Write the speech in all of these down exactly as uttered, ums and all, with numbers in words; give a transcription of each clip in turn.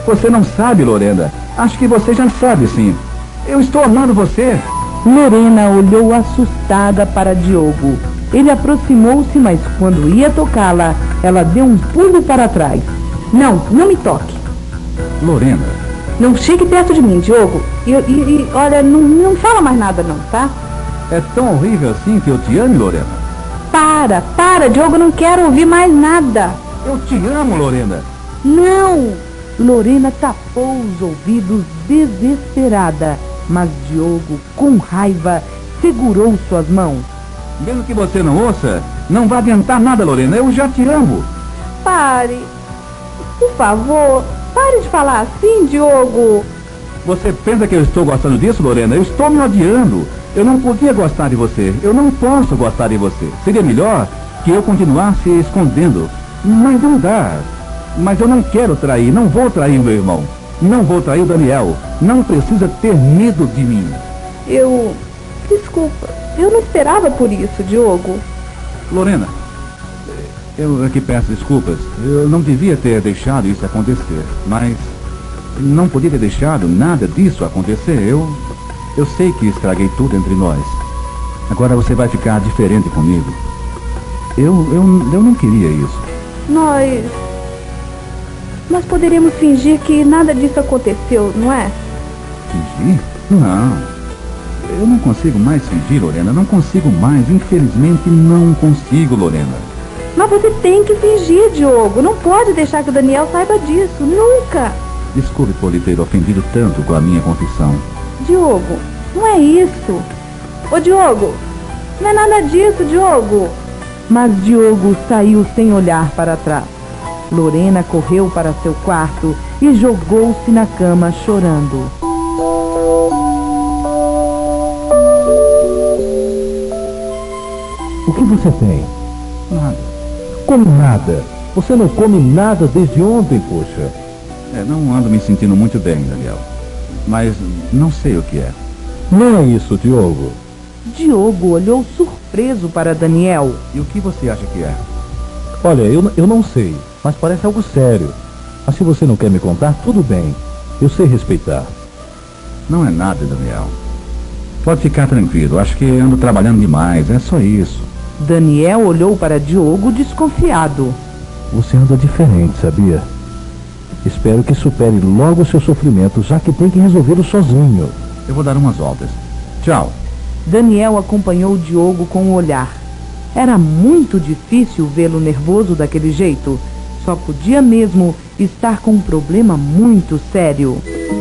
Você não sabe, Lorena. Acho que você já sabe, sim. Eu estou amando você. Lorena olhou assustada para Diogo. Ele aproximou-se, mas quando ia tocá-la, ela deu um pulo para trás. Não, não me toque. Lorena. Não chegue perto de mim, Diogo. E, e, e olha, não, não fala mais nada não, tá? É tão horrível assim que eu te ame, Lorena? Para, para, Diogo, não quero ouvir mais nada. Eu te amo, Lorena. Não! Lorena tapou os ouvidos desesperada, mas Diogo, com raiva, segurou suas mãos. Mesmo que você não ouça, não vai adiantar nada, Lorena. Eu já te amo. Pare. Por favor, pare de falar assim, Diogo. Você pensa que eu estou gostando disso, Lorena? Eu estou me odiando. Eu não podia gostar de você. Eu não posso gostar de você. Seria melhor que eu continuasse escondendo. Mas não dá. Mas eu não quero trair. Não vou trair o meu irmão. Não vou trair o Daniel. Não precisa ter medo de mim. Eu... Desculpa. Eu não esperava por isso, Diogo. Lorena, eu aqui peço desculpas. Eu não devia ter deixado isso acontecer. Mas não podia ter deixado nada disso acontecer. Eu... Eu sei que estraguei tudo entre nós. Agora você vai ficar diferente comigo. Eu, eu, eu não queria isso. Nós... Nós poderíamos fingir que nada disso aconteceu, não é? Fingir? Não. Eu não consigo mais fingir, Lorena. Não consigo mais. Infelizmente, não consigo, Lorena. Mas você tem que fingir, Diogo. Não pode deixar que o Daniel saiba disso. Nunca. Desculpe por lhe ter ofendido tanto com a minha confissão. Diogo, não é isso. Ô, Diogo, não é nada disso, Diogo. Mas Diogo saiu sem olhar para trás. Lorena correu para seu quarto e jogou-se na cama chorando. O que você tem? Nada. Como nada? Você não come nada desde ontem, poxa. É, não ando me sentindo muito bem, Daniel. Mas não sei o que é. Não é isso, Diogo. Diogo olhou surpreso para Daniel. E o que você acha que é? Olha, eu, eu não sei, mas parece algo sério. Mas se você não quer me contar, tudo bem. Eu sei respeitar. Não é nada, Daniel. Pode ficar tranquilo. Acho que ando trabalhando demais. É só isso. Daniel olhou para Diogo desconfiado. Você anda diferente, sabia? Espero que supere logo o seu sofrimento, já que tem que resolvê-lo sozinho. Eu vou dar umas voltas. Tchau. Daniel acompanhou Diogo com o olhar. Era muito difícil vê-lo nervoso daquele jeito. Só podia mesmo estar com um problema muito sério.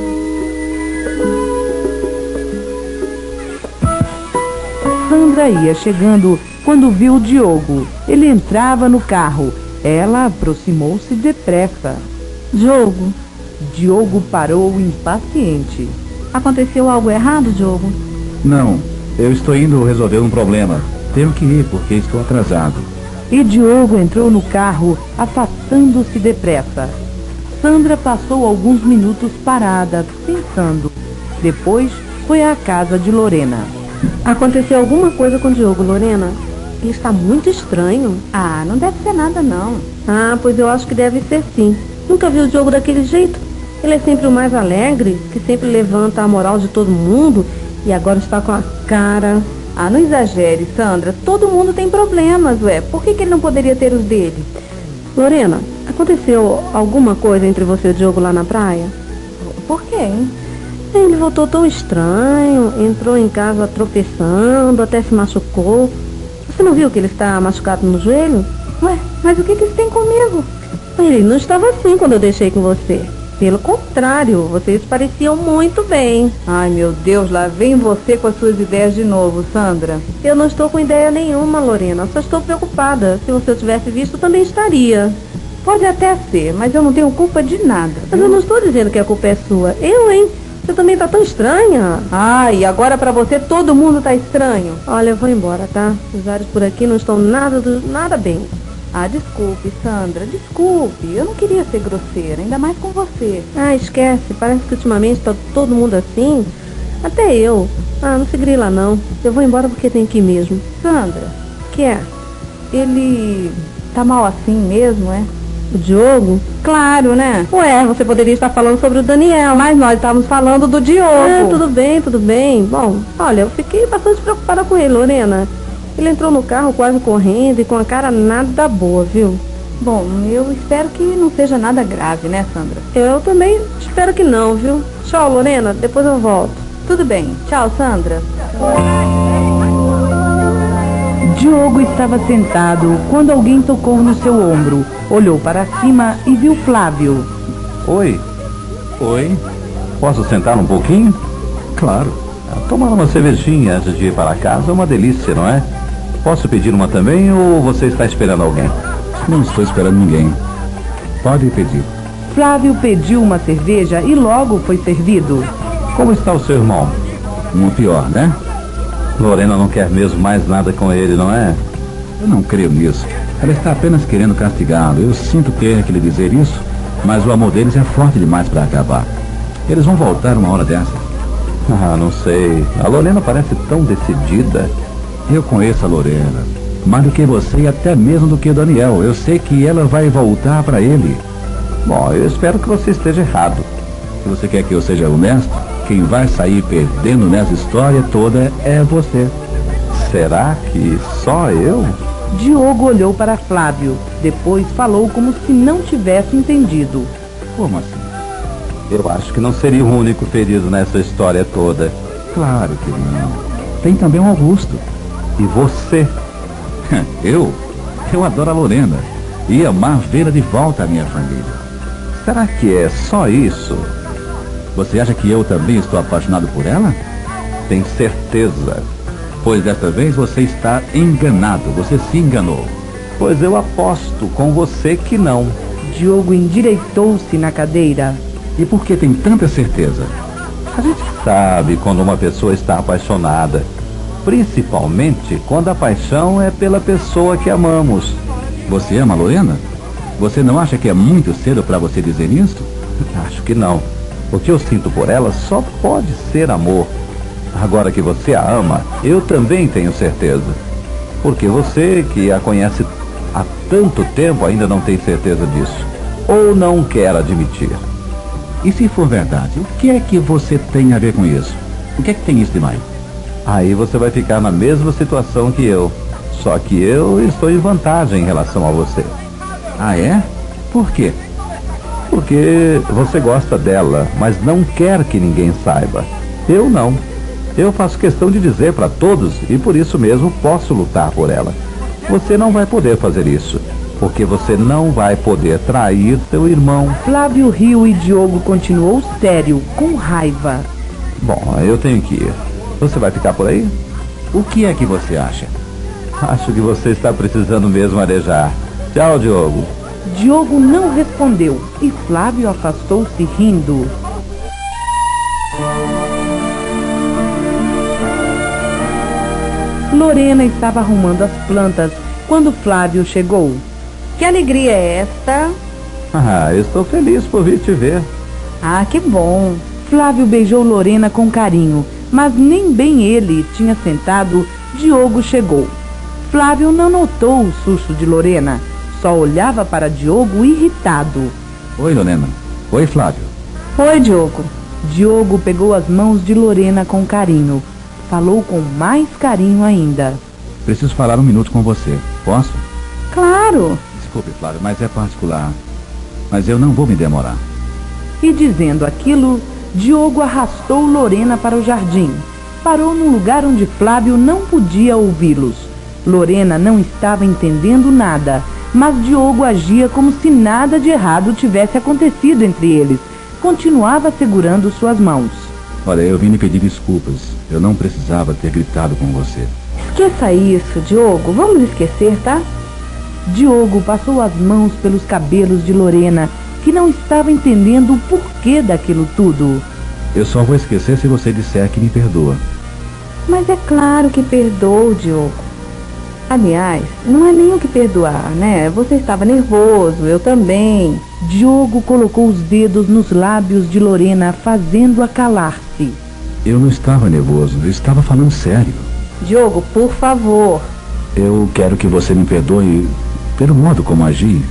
Sandra ia chegando quando viu o Diogo. Ele entrava no carro. Ela aproximou-se depressa. Diogo. Diogo parou impaciente. Aconteceu algo errado, Diogo? Não, eu estou indo resolver um problema. Tenho que ir porque estou atrasado. E Diogo entrou no carro, afastando-se depressa. Sandra passou alguns minutos parada, pensando. Depois foi à casa de Lorena. Aconteceu alguma coisa com o Diogo, Lorena? Ele está muito estranho. Ah, não deve ser nada não. Ah, pois eu acho que deve ser sim. Nunca vi o Diogo daquele jeito. Ele é sempre o mais alegre, que sempre levanta a moral de todo mundo e agora está com a cara... Ah, não exagere, Sandra. Todo mundo tem problemas, ué. Por que que ele não poderia ter os dele? Lorena, aconteceu alguma coisa entre você e o Diogo lá na praia? Por quê, hein? Ele voltou tão estranho, entrou em casa tropeçando, até se machucou. Você não viu que ele está machucado no joelho? Ué, mas o que que isso tem comigo? Ele não estava assim quando eu deixei com você. Pelo contrário, vocês pareciam muito bem. Ai, meu Deus, lá vem você com as suas ideias de novo, Sandra. Eu não estou com ideia nenhuma, Lorena. Só estou preocupada. Se você tivesse visto, também estaria. Pode até ser, mas eu não tenho culpa de nada. Mas eu não estou dizendo que a culpa é sua. Eu, hein? Você também tá tão estranha. Ai, agora pra você todo mundo tá estranho. Olha, eu vou embora, tá? Os ares por aqui não estão nada, do, nada bem. Ah, desculpe, Sandra, desculpe. Eu não queria ser grosseira, ainda mais com você. Ah, esquece. Parece que ultimamente tá todo mundo assim. Até eu. Ah, não se grila não. Eu vou embora porque tem que ir mesmo. Sandra, O que é? ele tá mal assim mesmo, é? O Diogo? Claro, né? Ué, você poderia estar falando sobre o Daniel. Mas nós estávamos falando do Diogo. Ah, tudo bem, tudo bem. Bom, olha, eu fiquei bastante preocupada com ele, Lorena. Ele entrou no carro quase correndo e com a cara nada boa, viu? Bom, eu espero que não seja nada grave, né, Sandra? Eu também espero que não, viu? Tchau, Lorena, depois eu volto. Tudo bem. Tchau, Sandra. Diogo estava sentado quando alguém tocou no seu ombro. Olhou para cima e viu Flávio. Oi. Oi. Posso sentar um pouquinho? Claro. Tomar uma cervejinha antes de ir para casa é uma delícia, não é? Posso pedir uma também ou você está esperando alguém? Não estou esperando ninguém. Pode pedir. Flávio pediu uma cerveja e logo foi servido. Como está o seu irmão? Um pior, né? Lorena não quer mesmo mais nada com ele, não é? Eu não creio nisso. Ela está apenas querendo castigá-lo. Eu sinto ter que lhe dizer isso, mas o amor deles é forte demais para acabar. Eles vão voltar uma hora dessa. Ah, não sei. A Lorena parece tão decidida. Eu conheço a Lorena. Mais do que você e até mesmo do que o Daniel. Eu sei que ela vai voltar para ele. Bom, eu espero que você esteja errado. Se você quer que eu seja honesto, quem vai sair perdendo nessa história toda é você. Será que só eu? Diogo olhou para Flávio. Depois falou como se não tivesse entendido. Como assim? Eu acho que não seria o único ferido nessa história toda. Claro que não. Tem também o Augusto. E você? Eu? Eu adoro a Lorena. E amar vê-la de volta à minha família. Será que é só isso? Você acha que eu também estou apaixonado por ela? Tem certeza? Pois desta vez você está enganado. Você se enganou. Pois eu aposto com você que não. Diogo endireitou-se na cadeira. E por que tem tanta certeza? A gente sabe quando uma pessoa está apaixonada. Principalmente quando a paixão é pela pessoa que amamos. Você ama a Lorena? Você não acha que é muito cedo para você dizer isso? Acho que não. O que eu sinto por ela só pode ser amor. Agora que você a ama, eu também tenho certeza. Porque você, que a conhece há tanto tempo, ainda não tem certeza disso. Ou não quer admitir. E se for verdade, o que é que você tem a ver com isso? O que é que tem isso de mais? Aí você vai ficar na mesma situação que eu. Só que eu estou em vantagem em relação a você. Ah, é? Por quê? Porque você gosta dela, mas não quer que ninguém saiba. Eu não. Eu faço questão de dizer para todos e por isso mesmo posso lutar por ela. Você não vai poder fazer isso, porque você não vai poder trair seu irmão. Flávio riu e Diogo continuou sério, com raiva. Bom, eu tenho que ir. Você vai ficar por aí? O que é que você acha? Acho que você está precisando mesmo arejar. Tchau, Diogo. Diogo não respondeu e Flávio afastou-se rindo. Lorena estava arrumando as plantas quando Flávio chegou. Que alegria é esta? Ah, estou feliz por vir te ver. Ah, que bom. Flávio beijou Lorena com carinho, mas nem bem ele tinha sentado, Diogo chegou. Flávio não notou o susto de Lorena, só olhava para Diogo irritado. Oi, Lorena. Oi, Flávio. Oi, Diogo. Diogo pegou as mãos de Lorena com carinho. Falou com mais carinho ainda. Preciso falar um minuto com você. Posso? Claro. Desculpe, Flávio, mas é particular. Mas eu não vou me demorar. E dizendo aquilo, Diogo arrastou Lorena para o jardim. Parou num lugar onde Flávio não podia ouvi-los. Lorena não estava entendendo nada, mas Diogo agia como se nada de errado tivesse acontecido entre eles. Continuava segurando suas mãos. Olha, eu vim lhe pedir desculpas. Eu não precisava ter gritado com você. Esqueça isso, Diogo. Vamos esquecer, tá? Diogo passou as mãos pelos cabelos de Lorena, que não estava entendendo o porquê daquilo tudo. Eu só vou esquecer se você disser que me perdoa. Mas é claro que perdoou, Diogo. Aliás, não é nem o que perdoar, né? Você estava nervoso, eu também. Diogo colocou os dedos nos lábios de Lorena, fazendo-a calar-se. Eu não estava nervoso, eu estava falando sério. Diogo, por favor. Eu quero que você me perdoe pelo modo como agi.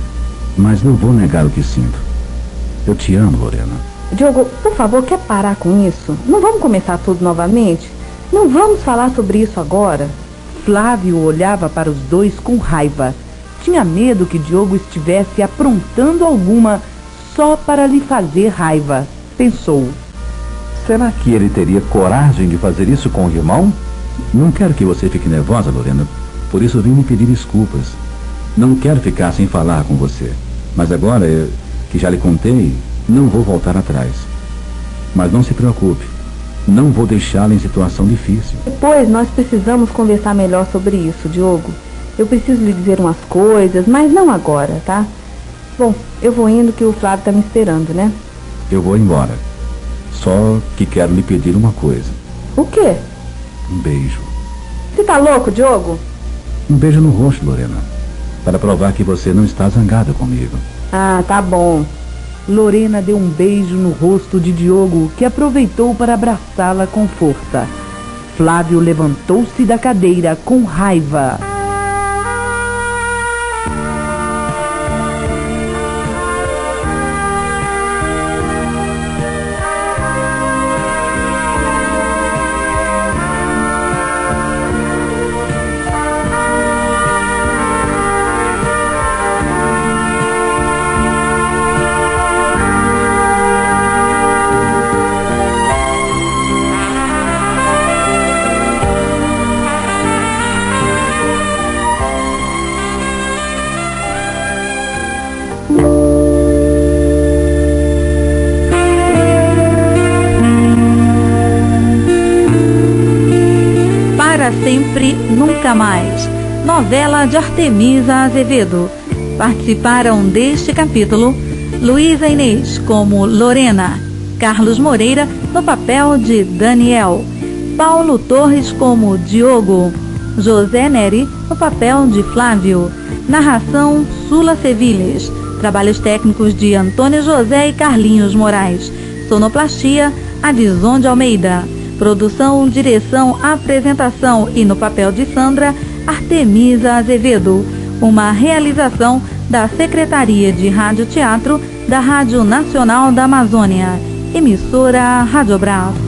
mas não vou negar o que sinto. Eu te amo, Lorena. Diogo, por favor, quer parar com isso? Não vamos começar tudo novamente? Não vamos falar sobre isso agora? Flávio olhava para os dois com raiva. Tinha medo que Diogo estivesse aprontando alguma só para lhe fazer raiva. Pensou. Será que ele teria coragem de fazer isso com o irmão? Não quero que você fique nervosa, Lorena. Por isso vim lhe pedir desculpas. Não quero ficar sem falar com você. Mas agora, eu, que já lhe contei, não vou voltar atrás. Mas não se preocupe. Não vou deixá-la em situação difícil. Depois nós precisamos conversar melhor sobre isso, Diogo. Eu preciso lhe dizer umas coisas, mas não agora, tá? Bom, eu vou indo que o Flávio tá me esperando, né? Eu vou embora. Só que quero lhe pedir uma coisa. O quê? Um beijo. Você tá louco, Diogo? Um beijo no rosto, Lorena. Para provar que você não está zangada comigo. Ah, tá bom. Lorena deu um beijo no rosto de Diogo, que aproveitou para abraçá-la com força. Flávio levantou-se da cadeira com raiva. Sempre, Nunca Mais, novela de Artemisa Azevedo. Participaram deste capítulo Luísa Inês como Lorena, Carlos Moreira no papel de Daniel, Paulo Torres como Diogo, José Neri no papel de Flávio, narração Sula Sevilhas, trabalhos técnicos de Antônio José e Carlinhos Moraes, sonoplastia Adison de Almeida. Produção, direção, apresentação e no papel de Sandra, Artemisa Azevedo. Uma realização da Secretaria de Rádio Teatro da Rádio Nacional da Amazônia. Emissora Rádio Bravo.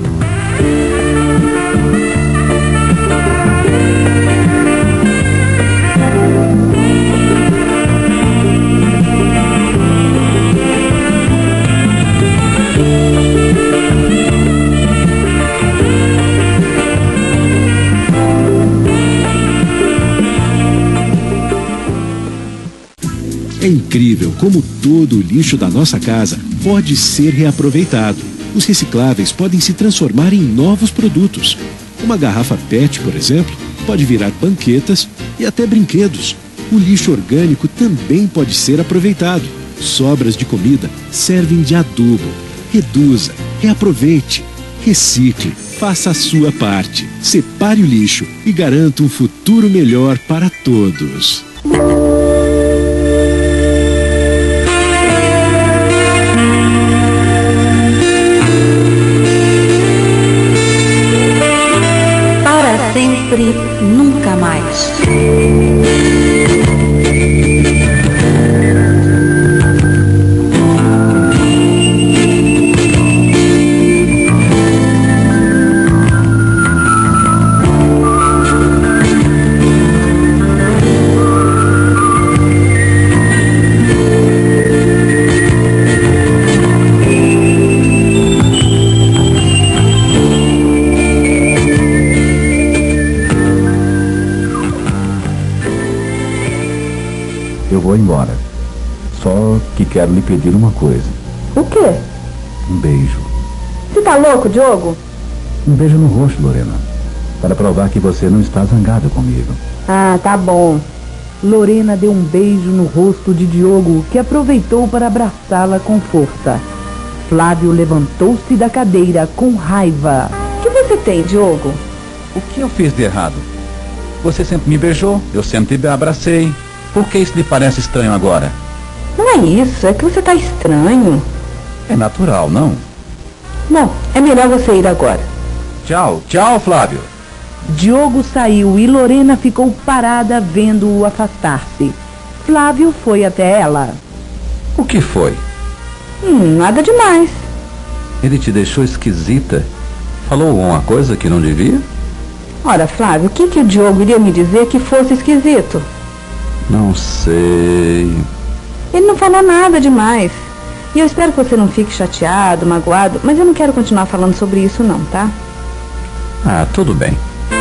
É incrível como todo o lixo da nossa casa pode ser reaproveitado. Os recicláveis podem se transformar em novos produtos. Uma garrafa P E T, por exemplo, pode virar banquetas e até brinquedos. O lixo orgânico também pode ser aproveitado. Sobras de comida servem de adubo. Reduza, reaproveite, recicle, faça a sua parte. Separe o lixo e garanta um futuro melhor para todos. Sempre, Nunca Mais. Eu vou embora. Só que quero lhe pedir uma coisa. O quê? Um beijo. Você tá louco, Diogo? Um beijo no rosto, Lorena. Para provar que você não está zangada comigo. Ah, tá bom. Lorena deu um beijo no rosto de Diogo, que aproveitou para abraçá-la com força. Flávio levantou-se da cadeira com raiva. O que você tem, Diogo? O que eu fiz de errado? Você sempre me beijou, eu sempre te abracei. Por que isso lhe parece estranho agora? Não é isso, é que você tá estranho. É natural, não? Não, é melhor você ir agora. Tchau, tchau, Flávio. Diogo saiu e Lorena ficou parada vendo-o afastar-se. Flávio foi até ela. O que foi? Hum, nada demais. Ele te deixou esquisita? Falou alguma coisa que não devia? Ora, Flávio, o que, que o Diogo iria me dizer que fosse esquisito? Não sei... Ele não falou nada demais. E eu espero que você não fique chateado, magoado, mas eu não quero continuar falando sobre isso não, tá? Ah, tudo bem.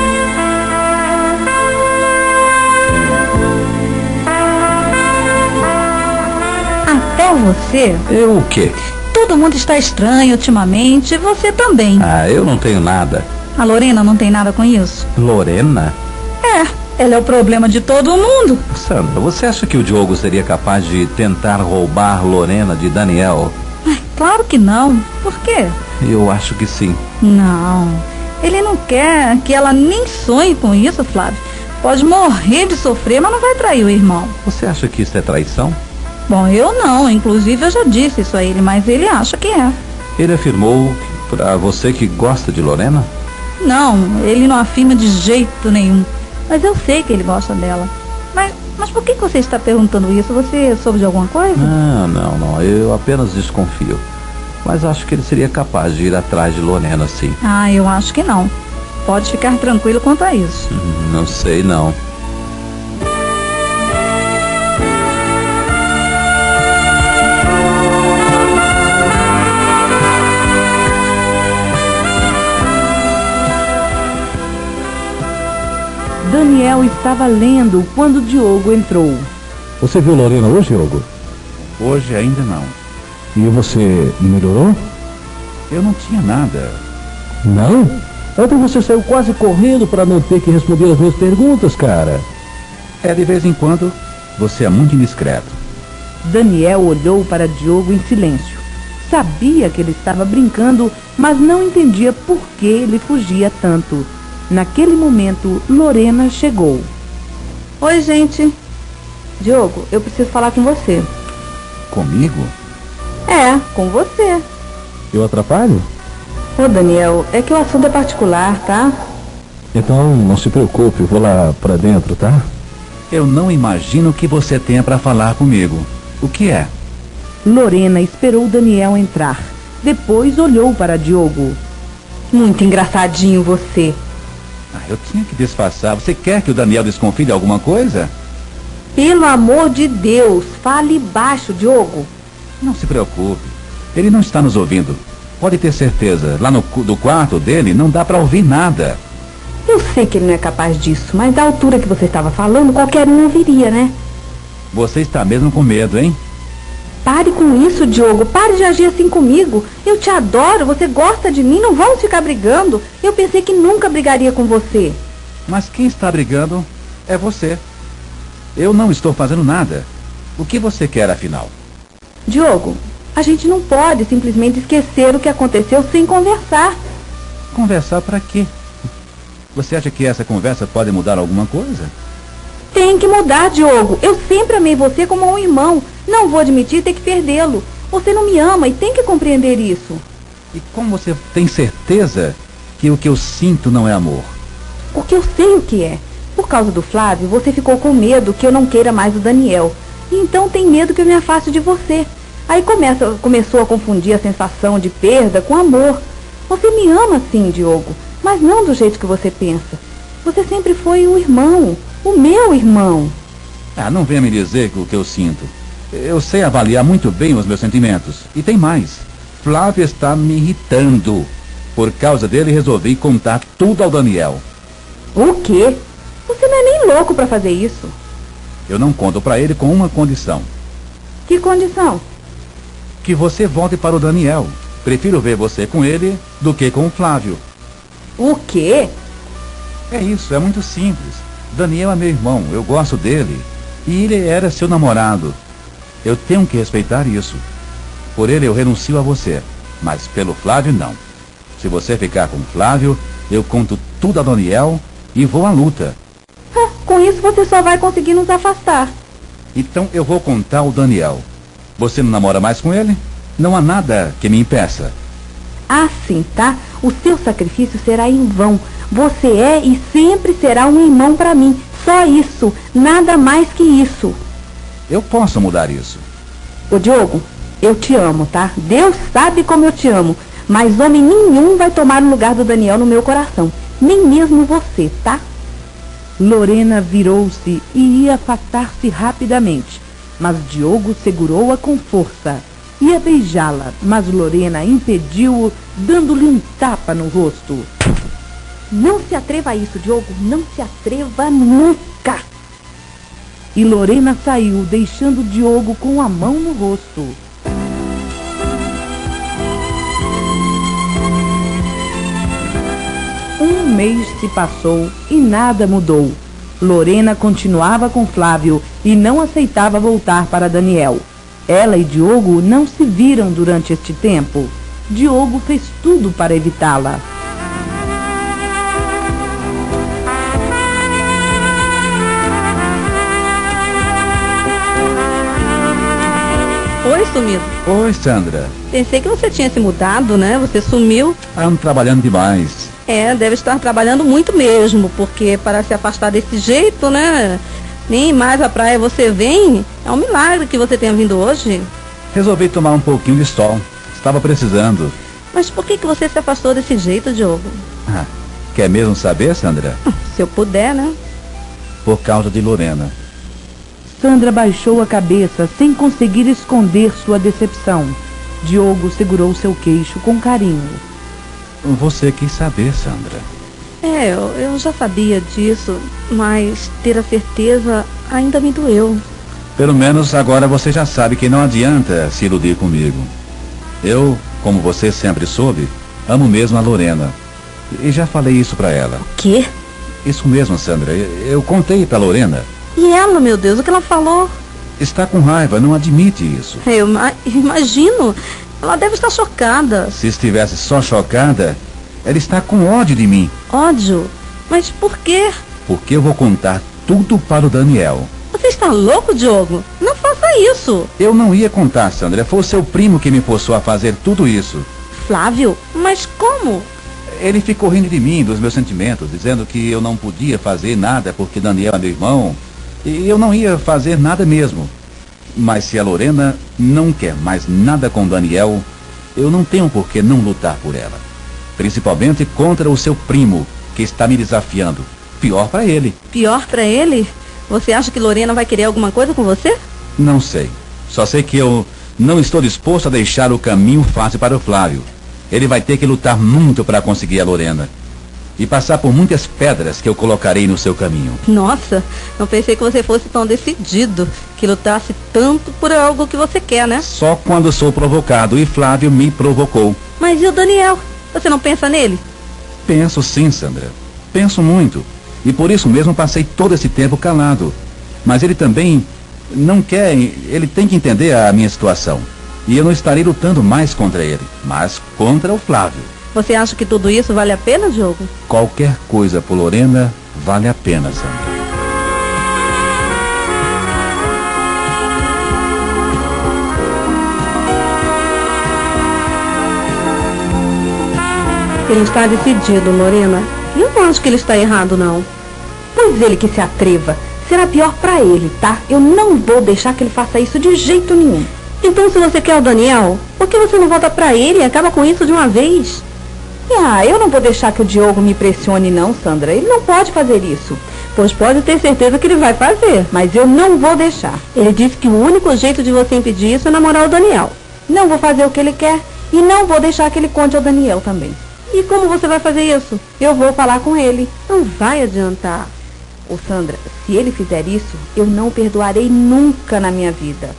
Até você? Eu o quê? Todo mundo está estranho ultimamente, você também. Ah, eu não tenho nada. A Lorena não tem nada com isso? Lorena? É, ela é o problema de todo mundo. Sandra, você acha que o Diogo seria capaz de tentar roubar Lorena de Daniel? Ai, claro que não. Por quê? Eu acho que sim. Não, ele não quer que ela nem sonhe com isso, Flávio. Pode morrer de sofrer, mas não vai trair o irmão. Você acha que isso é traição? Bom, eu não. Inclusive eu já disse isso a ele, mas ele acha que é. Ele afirmou pra você que gosta de Lorena? Não, ele não afirma de jeito nenhum. Mas eu sei que ele gosta dela. Mas, mas por que que você está perguntando isso? Você soube de alguma coisa? Não, não, não. Eu apenas desconfio. Mas acho que ele seria capaz de ir atrás de Lorena, sim. Ah, eu acho que não. Pode ficar tranquilo quanto a isso. Hum, não sei, não. Daniel estava lendo quando Diogo entrou. Você viu Lorena hoje, Diogo? Hoje ainda não. E você melhorou? Eu não tinha nada. Não? Ontem você saiu quase correndo para não ter que responder as minhas perguntas, cara. É, de vez em quando, você é muito indiscreto. Daniel olhou para Diogo em silêncio. Sabia que ele estava brincando, mas não entendia por que ele fugia tanto. Naquele momento, Lorena chegou. Oi, gente. Diogo, eu preciso falar com você. Comigo? É, com você. Eu atrapalho? Ô, Daniel, é que o assunto é particular, tá? Então, não se preocupe, vou lá pra dentro, tá? Eu não imagino o que você tenha para falar comigo. O que é? Lorena esperou Daniel entrar. Depois olhou para Diogo. Muito engraçadinho você. Ah, eu tinha que disfarçar. Você quer que o Daniel desconfie de alguma coisa? Pelo amor de Deus, fale baixo, Diogo. Não se preocupe. Ele não está nos ouvindo. Pode ter certeza. Lá no do quarto dele não dá para ouvir nada. Eu sei que ele não é capaz disso, mas da altura que você estava falando, qualquer um ouviria, né? Você está mesmo com medo, hein? Pare com isso, Diogo. Pare de agir assim comigo. Eu te adoro, você gosta de mim, não vamos ficar brigando. Eu pensei que nunca brigaria com você. Mas quem está brigando é você. Eu não estou fazendo nada. O que você quer, afinal? Diogo, a gente não pode simplesmente esquecer o que aconteceu sem conversar. Conversar para quê? Você acha que essa conversa pode mudar alguma coisa? Tem que mudar, Diogo. Eu sempre amei você como um irmão. Não vou admitir ter que perdê-lo. Você não me ama e tem que compreender isso. E como você tem certeza que o que eu sinto não é amor? Porque eu sei o que é. Por causa do Flávio, você ficou com medo que eu não queira mais o Daniel. E então tem medo que eu me afaste de você. Aí começa, começou a confundir a sensação de perda com amor. Você me ama sim, Diogo, mas não do jeito que você pensa. Você sempre foi o irmão, o meu irmão. Ah, não venha me dizer o que eu sinto. Eu sei avaliar muito bem os meus sentimentos. E tem mais. Flávio está me irritando. Por causa dele, resolvi contar tudo ao Daniel. O quê? Você não é nem louco para fazer isso. Eu não conto para ele com uma condição. Que condição? Que você volte para o Daniel. Prefiro ver você com ele do que com o Flávio. O quê? É isso, é muito simples. Daniel é meu irmão, eu gosto dele. E ele era seu namorado. Eu tenho que respeitar isso. Por ele eu renuncio a você, mas pelo Flávio não. Se você ficar com o Flávio, eu conto tudo a Daniel e vou à luta. Ah, com isso você só vai conseguir nos afastar. Então eu vou contar ao Daniel. Você não namora mais com ele? Não há nada que me impeça. Ah, sim, tá? O seu sacrifício será em vão. Você é e sempre será um irmão para mim. Só isso, nada mais que isso. Eu posso mudar isso. Ô Diogo, eu te amo, tá? Deus sabe como eu te amo. Mas homem nenhum vai tomar o lugar do Daniel no meu coração. Nem mesmo você, tá? Lorena virou-se e ia afastar-se rapidamente, mas Diogo segurou-a com força. Ia beijá-la, mas Lorena impediu-o, dando-lhe um tapa no rosto. Não se atreva a isso, Diogo. Não se atreva nunca. E Lorena saiu, deixando Diogo com a mão no rosto. Um mês se passou e nada mudou. Lorena continuava com Flávio e não aceitava voltar para Daniel. Ela e Diogo não se viram durante este tempo. Diogo fez tudo para evitá-la. Oi, sumido. Oi, Sandra. Pensei que você tinha se mudado, né? Você sumiu. Ando trabalhando demais. É, deve estar trabalhando muito mesmo, porque para se afastar desse jeito, né? Nem mais à praia você vem. É um milagre que você tenha vindo hoje. Resolvi tomar um pouquinho de sol. Estava precisando. Mas por que que você se afastou desse jeito, Diogo? Ah, quer mesmo saber, Sandra? Se eu puder, né? Por causa de Lorena. Sandra baixou a cabeça sem conseguir esconder sua decepção. Diogo segurou seu queixo com carinho. Você quis saber, Sandra. É, eu, eu já sabia disso, mas ter a certeza ainda me doeu. Pelo menos agora você já sabe que não adianta se iludir comigo. Eu, como você sempre soube, amo mesmo a Lorena. E já falei isso pra ela. O quê? Isso mesmo, Sandra. Eu, eu contei pra Lorena. E ela, meu Deus, o que ela falou? Está com raiva, não admite isso. Eu ima- imagino. Ela deve estar chocada. Se estivesse só chocada, ela está com ódio de mim. Ódio? Mas por quê? Porque eu vou contar tudo para o Daniel. Você está louco, Diogo? Não faça isso. Eu não ia contar, Sandra. Foi o seu primo que me forçou a fazer tudo isso. Flávio? Mas como? Ele ficou rindo de mim, dos meus sentimentos, dizendo que eu não podia fazer nada porque Daniel é meu irmão. E eu não ia fazer nada mesmo. Mas se a Lorena não quer mais nada com Daniel, eu não tenho por que não lutar por ela. Principalmente contra o seu primo, que está me desafiando. Pior para ele. Pior para ele? Você acha que Lorena vai querer alguma coisa com você? Não sei. Só sei que eu não estou disposto a deixar o caminho fácil para o Flávio. Ele vai ter que lutar muito para conseguir a Lorena. E passar por muitas pedras que eu colocarei no seu caminho. Nossa, não pensei que você fosse tão decidido, que lutasse tanto por algo que você quer, né? Só quando sou provocado, e Flávio me provocou. Mas e o Daniel? Você não pensa nele? Penso sim, Sandra. Penso muito. E por isso mesmo passei todo esse tempo calado. Mas ele também não quer, ele tem que entender a minha situação. E eu não estarei lutando mais contra ele, mas contra o Flávio. Você acha que tudo isso vale a pena, Diogo? Qualquer coisa por Lorena vale a pena, Sandra. Ele está decidido, Lorena. E eu não acho que ele está errado, não. Pois ele que se atreva. Será pior pra ele, tá? Eu não vou deixar que ele faça isso de jeito nenhum. Então, se você quer o Daniel, por que você não volta pra ele e acaba com isso de uma vez? Ah, eu não vou deixar que o Diogo me pressione não, Sandra. Ele não pode fazer isso. Pois pode ter certeza que ele vai fazer. Mas eu não vou deixar. Ele disse que o único jeito de você impedir isso é namorar o Daniel. Não vou fazer o que ele quer e não vou deixar que ele conte ao Daniel também. E como você vai fazer isso? Eu vou falar com ele. Não vai adiantar. Ô Sandra, se ele fizer isso, eu não o perdoarei nunca na minha vida.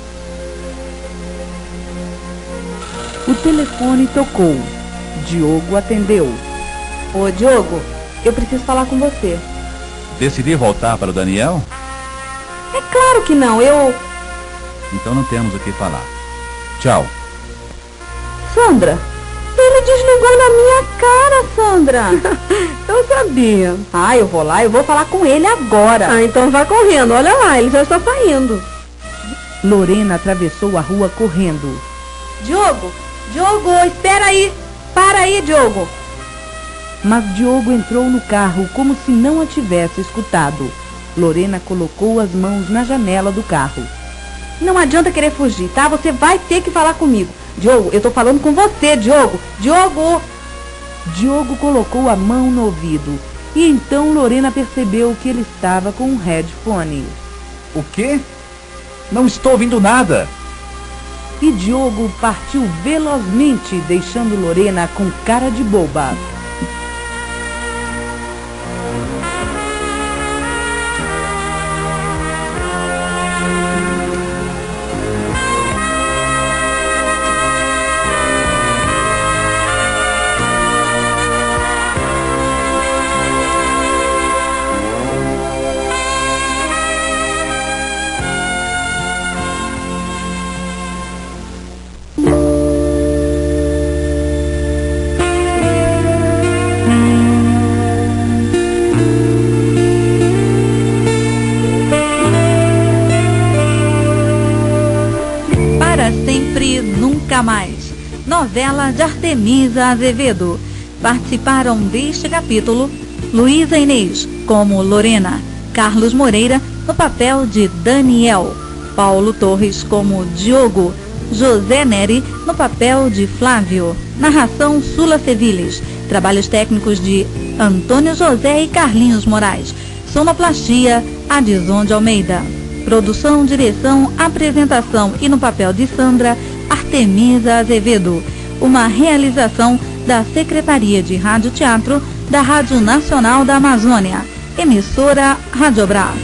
O telefone tocou. Diogo atendeu. Ô Diogo, eu preciso falar com você. Decidi voltar para o Daniel? É claro que não, eu... Então não temos o que falar. Tchau. Sandra, ele desligou na minha cara, Sandra. Eu sabia. Ah, eu vou lá, eu vou falar com ele agora. Ah, então vai correndo, olha lá, ele já está saindo. Lorena atravessou a rua correndo. Diogo, Diogo, espera aí. Para aí, Diogo. Mas Diogo entrou no carro como se não a tivesse escutado. Lorena colocou as mãos na janela do carro. Não adianta querer fugir, tá? Você vai ter que falar comigo. Diogo, eu tô falando com você, Diogo. Diogo! Diogo colocou a mão no ouvido e então Lorena percebeu que ele estava com um headphone. O quê? Não estou ouvindo nada. E Diogo partiu velozmente, deixando Lorena com cara de boba. Nunca Mais, novela de Artemisa Azevedo. Participaram deste capítulo Luísa Inês como Lorena, Carlos Moreira no papel de Daniel, Paulo Torres como Diogo, José Neri no papel de Flávio, narração Sula Seviles, trabalhos técnicos de Antônio José e Carlinhos Moraes, sonoplastia Adison de Almeida, produção, direção, apresentação e no papel de Sandra, Artemisa Azevedo, uma realização da Secretaria de Rádio Teatro da Rádio Nacional da Amazônia, emissora Rádio Brás.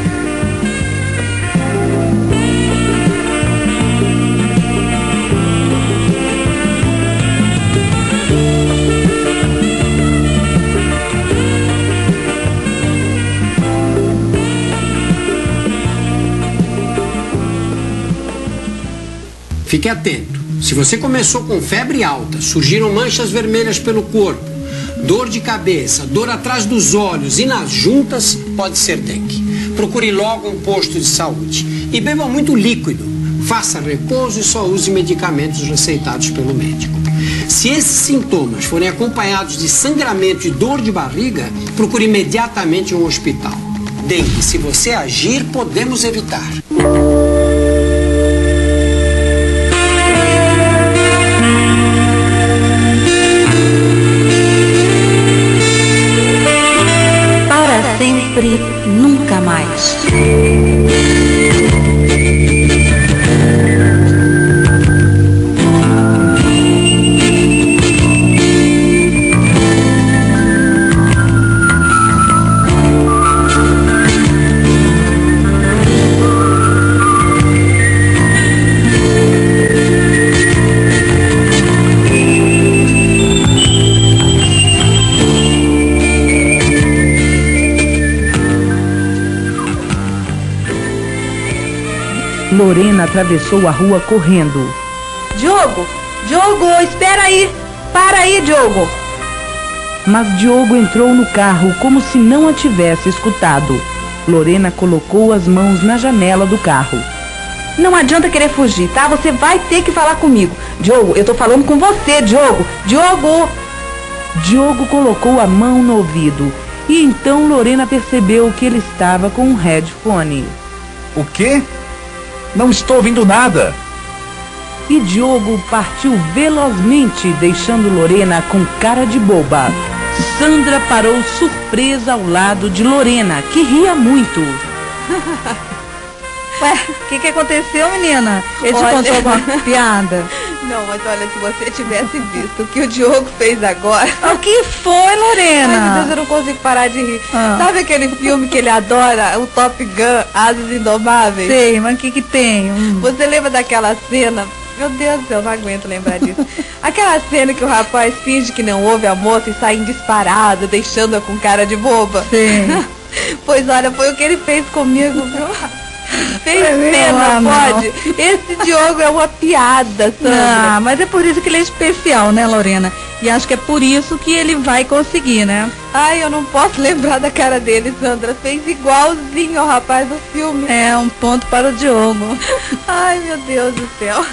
Fique atento. Se você começou com febre alta, surgiram manchas vermelhas pelo corpo, dor de cabeça, dor atrás dos olhos e nas juntas, pode ser dengue. Procure logo um posto de saúde. E beba muito líquido. Faça repouso e só use medicamentos receitados pelo médico. Se esses sintomas forem acompanhados de sangramento e dor de barriga, procure imediatamente um hospital. Dengue, se você agir, podemos evitar. Sempre, nunca mais. Lorena atravessou a rua correndo. Diogo! Diogo, espera aí! Para aí, Diogo! Mas Diogo entrou no carro como se não a tivesse escutado. Lorena colocou as mãos na janela do carro. Não adianta querer fugir, tá? Você vai ter que falar comigo. Diogo, eu tô falando com você, Diogo! Diogo! Diogo colocou a mão no ouvido e então Lorena percebeu que ele estava com um headphone. O quê? Não estou ouvindo nada. E Diogo partiu velozmente, deixando Lorena com cara de boba. Sandra parou surpresa ao lado de Lorena, que ria muito. Ué, o que, que aconteceu, menina? Ele te Olha... contou alguma piada? Não, mas olha, se você tivesse visto o que o Diogo fez agora... O que foi, Lorena? Ai, meu Deus, eu não consigo parar de rir. Ah. Sabe aquele filme que ele adora, o Top Gun, Asas Indomáveis? Sei, mas o que que tem? Hum. Você lembra daquela cena... Meu Deus do céu, não aguento lembrar disso. Aquela cena que o rapaz finge que não ouve a moça e sai em disparado, deixando-a com cara de boba? Sim. Pois olha, foi o que ele fez comigo, viu? Fez É pena, não. pode? Esse Diogo é uma piada, Sandra. Ah, mas é por isso que ele é especial, né, Lorena? E acho que é por isso que ele vai conseguir, né? Ai, eu não posso lembrar da cara dele, Sandra. Fez igualzinho ao rapaz do filme. É, um ponto para o Diogo. Ai, meu Deus do céu.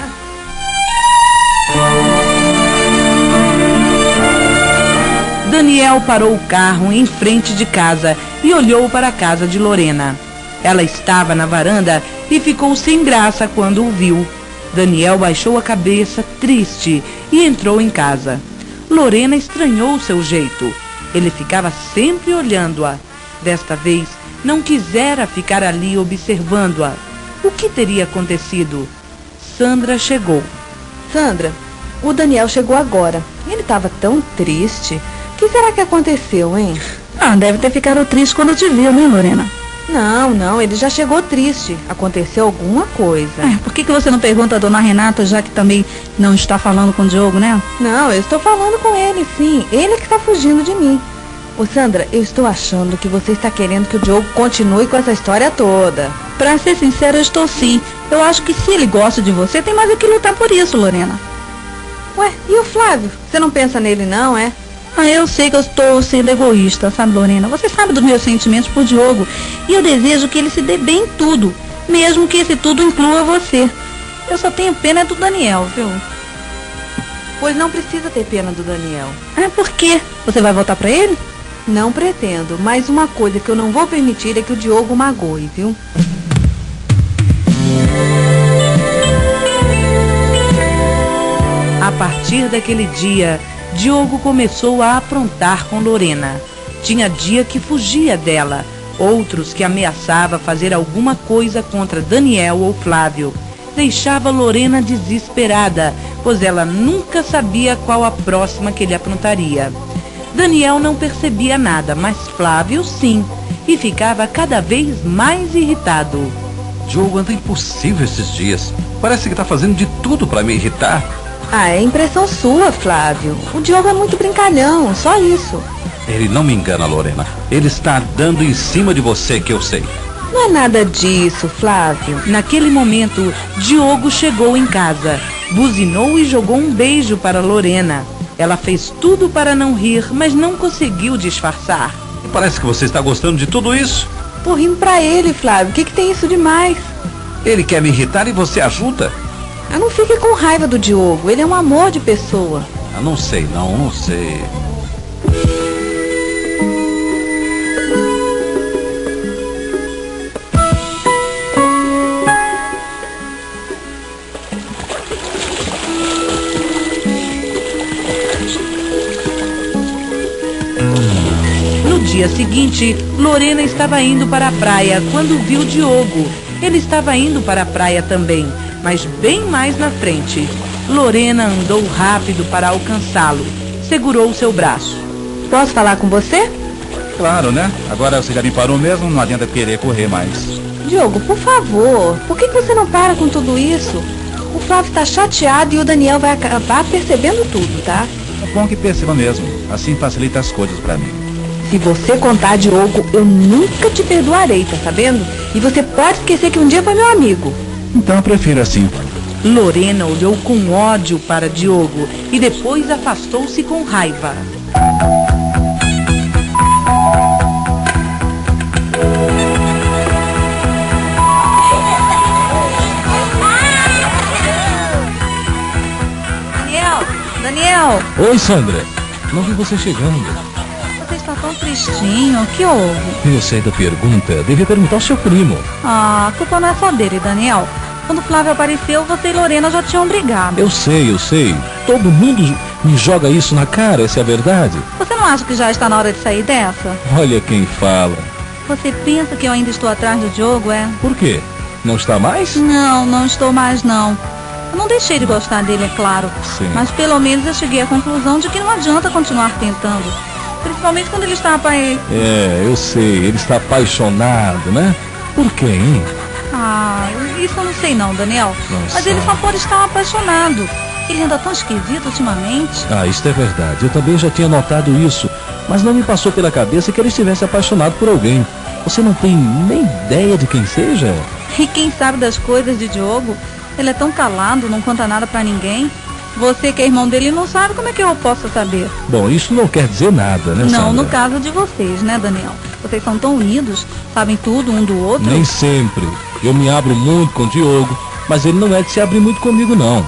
Daniel parou o carro em frente de casa e olhou para a casa de Lorena. Ela estava na varanda e ficou sem graça quando o viu. Daniel baixou a cabeça, triste, e entrou em casa. Lorena estranhou seu jeito. Ele ficava sempre olhando-a. Desta vez, não quisera ficar ali observando-a. O que teria acontecido? Sandra chegou. Sandra, o Daniel chegou agora. Ele estava tão triste. O que será que aconteceu, hein? Ah, deve ter ficado triste quando te viu, né, Lorena? Não, não, ele já chegou triste. Aconteceu alguma coisa. É, por que, que você não pergunta a dona Renata, já que também não está falando com o Diogo, né? Não, eu estou falando com ele, sim. Ele que está fugindo de mim. Ô, Sandra, eu estou achando que você está querendo que o Diogo continue com essa história toda. Pra ser sincera, eu estou sim. Eu acho que se ele gosta de você, tem mais é que lutar por isso, Lorena. Ué, e o Flávio? Você não pensa nele não, é? Ah, eu sei que eu estou sendo egoísta, sabe, Lorena? Você sabe dos meus sentimentos por Diogo. E eu desejo que ele se dê bem em tudo, mesmo que esse tudo inclua você. Eu só tenho pena do Daniel, viu? Pois não precisa ter pena do Daniel. Ah, por quê? Você vai voltar pra ele? Não pretendo, mas uma coisa que eu não vou permitir é que o Diogo magoe, viu? A partir daquele dia, Diogo começou a aprontar com Lorena. Tinha dia que fugia dela, outros que ameaçava fazer alguma coisa contra Daniel ou Flávio. Deixava Lorena desesperada, pois ela nunca sabia qual a próxima que ele aprontaria. Daniel não percebia nada, mas Flávio sim, e ficava cada vez mais irritado. Diogo anda impossível esses dias. Parece que está fazendo de tudo para me irritar. Ah, é impressão sua, Flávio. O Diogo é muito brincalhão, só isso. Ele não me engana, Lorena. Ele está dando em cima de você, que eu sei. Não é nada disso, Flávio. Naquele momento, Diogo chegou em casa, buzinou e jogou um beijo para Lorena. Ela fez tudo para não rir, mas não conseguiu disfarçar. Parece que você está gostando de tudo isso. Tô rindo pra ele, Flávio. O que que tem isso demais? Ele quer me irritar e você ajuda? Ah, não fique com raiva do Diogo. Ele é um amor de pessoa. Ah, não sei, não, não sei. No dia seguinte, Lorena estava indo para a praia quando viu Diogo. Ele estava indo para a praia também, mas bem mais na frente. Lorena andou rápido para alcançá-lo. Segurou seu braço. Posso falar com você? Claro, né? Agora você já me parou mesmo, não adianta querer correr mais. Diogo, por favor, por que que você não para com tudo isso? O Flávio está chateado e o Daniel vai acabar percebendo tudo, tá? É bom que perceba mesmo, assim facilita as coisas pra mim. Se você contar, Diogo, eu nunca te perdoarei, tá sabendo? E você pode esquecer que um dia foi meu amigo. Então eu prefiro assim. Lorena olhou com ódio para Diogo e depois afastou-se com raiva. Daniel! Daniel! Oi, Sandra. Não vi você chegando. Você está tão tristinho. O que houve? E você ainda pergunta? Devia perguntar ao seu primo. Ah, a culpa não é só dele, Daniel. Quando o Flávio apareceu, você e Lorena já tinham brigado. Eu sei, eu sei. Todo mundo me joga isso na cara, essa é a verdade. Você não acha que já está na hora de sair dessa? Olha quem fala. Você pensa que eu ainda estou atrás do Diogo, é? Por quê? Não está mais? Não, não estou mais, não. Eu não deixei de gostar dele, é claro. Sim. Mas pelo menos eu cheguei à conclusão de que não adianta continuar tentando. Principalmente quando ele está apaixonado. É, eu sei. Ele está apaixonado, né? Por quem? Ah, isso eu não sei não, Daniel. Não Mas sei. ele só pode estar apaixonado. Ele anda tão esquisito ultimamente. Ah, isso é verdade. Eu também já tinha notado isso. Mas não me passou pela cabeça que ele estivesse apaixonado por alguém. Você não tem nem ideia de quem seja? E quem sabe das coisas de Diogo? Ele é tão calado, não conta nada pra ninguém. Você que é irmão dele não sabe, como é que eu posso saber? Bom, isso não quer dizer nada, né, Não, Sandra? no caso de vocês, né, Daniel? Vocês são tão unidos, sabem tudo um do outro. Nem sempre. Eu me abro muito com o Diogo, mas ele não é de se abrir muito comigo, não.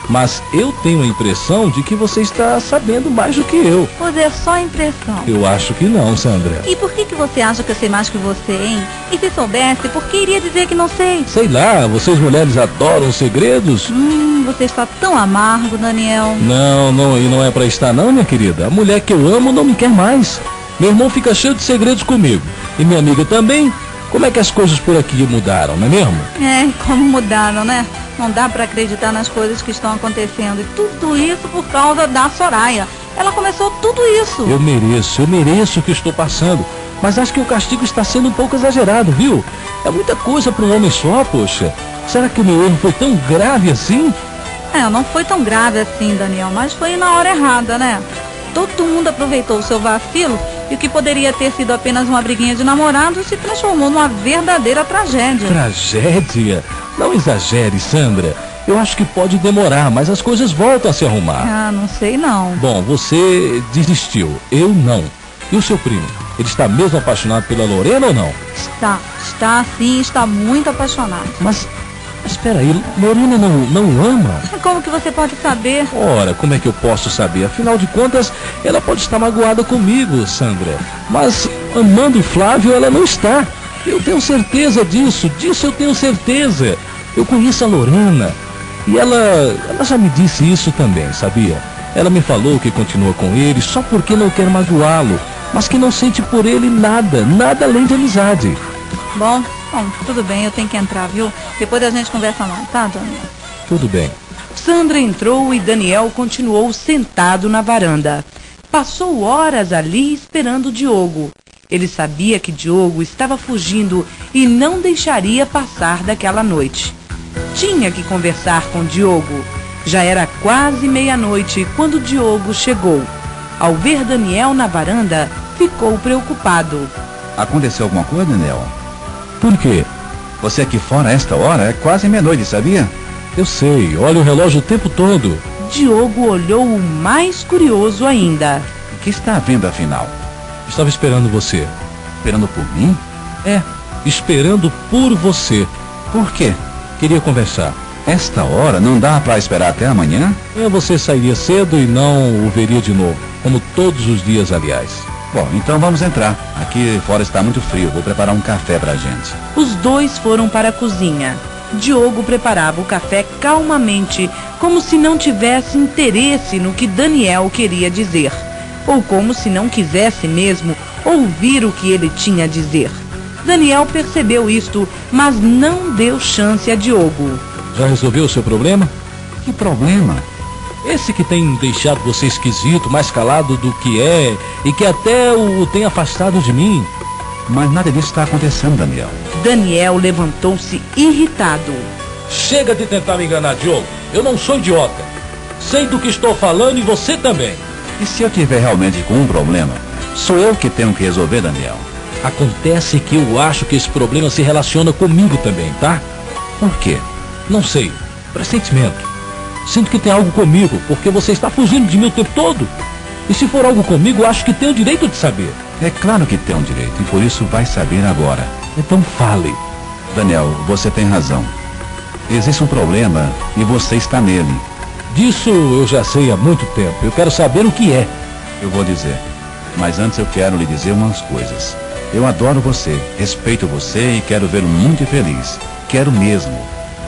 Mas eu tenho a impressão de que você está sabendo mais do que eu. Pois é só impressão. Eu acho que não, Sandra. E por que que você acha que eu sei mais que você, hein? E se soubesse, por que iria dizer que não sei? Sei lá, vocês mulheres adoram segredos. Hum, você está tão amargo, Daniel. Não, não, e não é pra estar não, minha querida. A mulher que eu amo não me quer mais. Meu irmão fica cheio de segredos comigo. E minha amiga também. Como é que as coisas por aqui mudaram, não é mesmo? É, como mudaram, né? Não dá pra acreditar nas coisas que estão acontecendo. E tudo isso por causa da Soraya. Ela começou tudo isso. Eu mereço, eu mereço o que estou passando. Mas acho que o castigo está sendo um pouco exagerado, viu? É muita coisa para um homem só, poxa. Será que o meu erro foi tão grave assim? É, não foi tão grave assim, Daniel, mas foi na hora errada, né? Todo mundo aproveitou o seu vacilo e o que poderia ter sido apenas uma briguinha de namorado se transformou numa verdadeira tragédia. Tragédia? Não exagere, Sandra. Eu acho que pode demorar, mas as coisas voltam a se arrumar. Ah, não sei não. Bom, você desistiu. Eu não. E o seu primo? Ele está mesmo apaixonado pela Lorena ou não? Está. Está sim, está muito apaixonado. Mas... Espera aí, Lorena não, não ama? Como que você pode saber? Ora, como é que eu posso saber? Afinal de contas, ela pode estar magoada comigo, Sandra. Mas amando o Flávio, ela não está. Eu tenho certeza disso, disso eu tenho certeza. Eu conheço a Lorena e ela, ela já me disse isso também, sabia? Ela me falou que continua com ele só porque não quer magoá-lo, mas que não sente por ele nada, nada além de amizade. Bom... Bom, tudo bem, eu tenho que entrar, viu? Depois a gente conversa mais, tá, Daniel? Tudo bem. Sandra entrou e Daniel continuou sentado na varanda. Passou horas ali esperando Diogo. Ele sabia que Diogo estava fugindo e não deixaria passar daquela noite. Tinha que conversar com Diogo. Já era quase meia-noite quando Diogo chegou. Ao ver Daniel na varanda, ficou preocupado. Aconteceu alguma coisa, Daniel? Por quê? Você aqui fora a esta hora é quase meia-noite, sabia? Eu sei, olha o relógio o tempo todo. Diogo olhou o mais curioso ainda. O que está havendo afinal? Estava esperando você. Esperando por mim? É, esperando por você. Por quê? Queria conversar. Esta hora não dá para esperar até amanhã? É, você sairia cedo e não o veria de novo, como todos os dias, aliás. Bom, então vamos entrar. Aqui fora está muito frio. Vou preparar um café pra gente. Os dois foram para a cozinha. Diogo preparava o café calmamente, como se não tivesse interesse no que Daniel queria dizer, ou como se não quisesse mesmo ouvir o que ele tinha a dizer. Daniel percebeu isto, mas não deu chance a Diogo. Já resolveu o seu problema? Que problema? Esse que tem deixado você esquisito, mais calado do que é, e que até o tem afastado de mim. Mas nada disso está acontecendo, Daniel. Daniel levantou-se irritado. Chega de tentar me enganar, Diogo. Eu não sou idiota. Sei do que estou falando e você também. E se eu tiver realmente com um problema, sou eu que tenho que resolver, Daniel. Acontece que eu acho que esse problema se relaciona comigo também, tá? Por quê? Não sei. Pressentimento. Sinto que tem algo comigo, porque você está fugindo de mim o tempo todo. E se for algo comigo, acho que tenho o direito de saber. É claro que tem um direito, e por isso vai saber agora. Então fale. Daniel, você tem razão. Existe um problema e você está nele. Disso eu já sei há muito tempo. Eu quero saber o que é. Eu vou dizer. Mas antes eu quero lhe dizer umas coisas. Eu adoro você, respeito você e quero vê-lo muito feliz. Quero mesmo.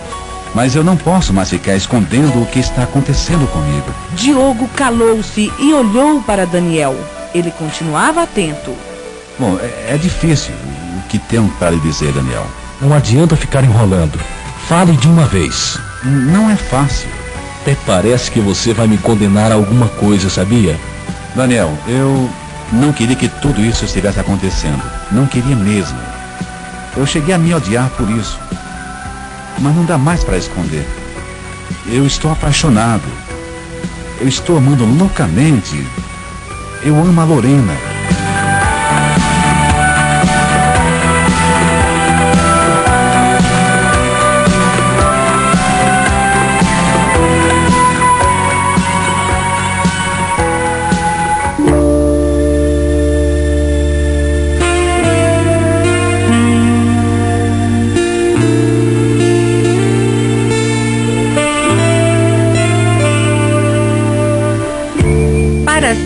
Mas eu não posso mais ficar escondendo o que está acontecendo comigo. Diogo calou-se e olhou para Daniel. Ele continuava atento. Bom, é, é difícil o que tenho para lhe dizer, Daniel. Não adianta ficar enrolando. Fale de uma vez. Não é fácil. Até parece que você vai me condenar a alguma coisa, sabia? Daniel, eu não queria que tudo isso estivesse acontecendo. Não queria mesmo. Eu cheguei a me odiar por isso. Mas não dá mais para esconder. Eu estou apaixonado. Eu estou amando loucamente. Eu amo a Lorena.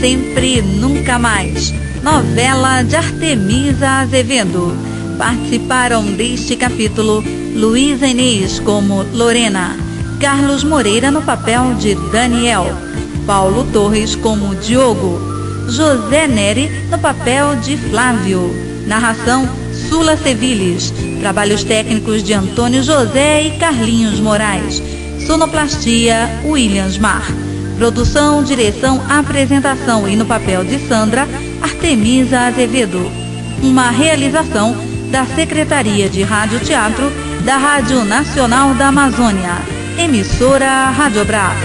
sempre, nunca mais. Novela de Artemisa Azevedo. Participaram deste capítulo Luísa Inês como Lorena, Carlos Moreira no papel de Daniel, Paulo Torres como Diogo, José Neri no papel de Flávio. Narração Sula Seviles. Trabalhos técnicos de Antônio José e Carlinhos Moraes. Sonoplastia Williams Mar. Produção, direção, apresentação e no papel de Sandra, Artemisa Azevedo. Uma realização da Secretaria de Rádio Teatro da Rádio Nacional da Amazônia. Emissora Rádio Brava.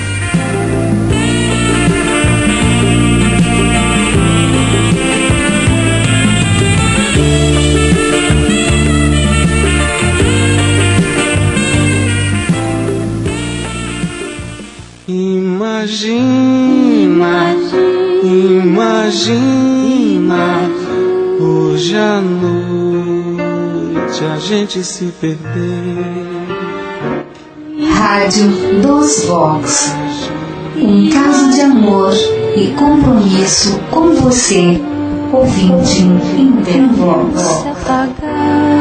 Imagina, imagina, hoje à noite a gente se perder. Rádio dos Vox, um caso de amor e compromisso com você, ouvinte Intervox.